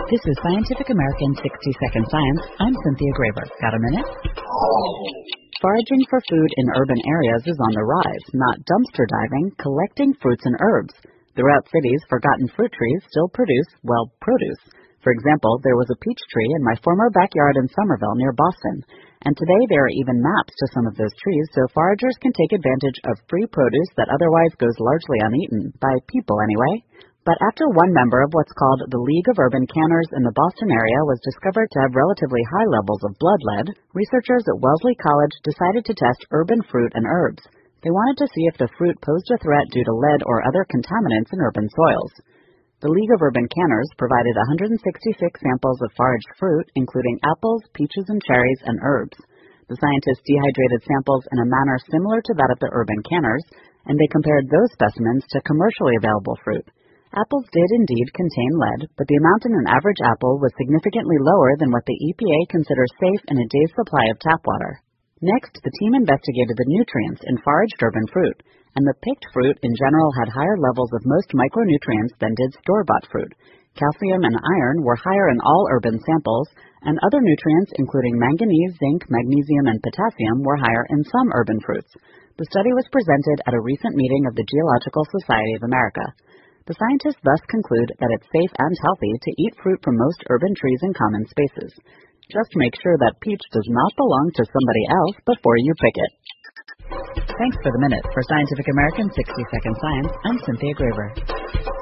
This is Scientific American 60-Second Science. I'm Cynthia Graber. Got a minute? Foraging for food in urban areas is on the rise, not dumpster diving, collecting fruits and herbs. Throughout cities, forgotten fruit trees still produce, well, produce. For example, there was a peach tree in my former backyard in Somerville near Boston, and today there are even maps to some of those trees so foragers can take advantage of free produce that otherwise goes largely uneaten, by people anyway. But after one member of what's called the League of Urban Canners in the Boston area was discovered to have relatively high levels of blood lead, researchers at Wellesley College decided to test urban fruit and herbs. They wanted to see if the fruit posed a threat due to lead or other contaminants in urban soils. The League of Urban Canners provided 166 samples of foraged fruit, including apples, peaches, and cherries, and herbs. The scientists dehydrated samples in a manner similar to that of the urban canners, and they compared those specimens to commercially available fruit. Apples did indeed contain lead, but the amount in an average apple was significantly lower than what the EPA considers safe in a day's supply of tap water. Next, the team investigated the nutrients in foraged urban fruit, and the picked fruit in general had higher levels of most micronutrients than did store-bought fruit. Calcium and iron were higher in all urban samples, and other nutrients including manganese, zinc, magnesium, and potassium were higher in some urban fruits. The study was presented at a recent meeting of the Geological Society of America. The scientists thus conclude that it's safe and healthy to eat fruit from most urban trees in common spaces. Just make sure that peach does not belong to somebody else before you pick it. Thanks for the minute. For Scientific American 60-Second Science, I'm Cynthia Graber.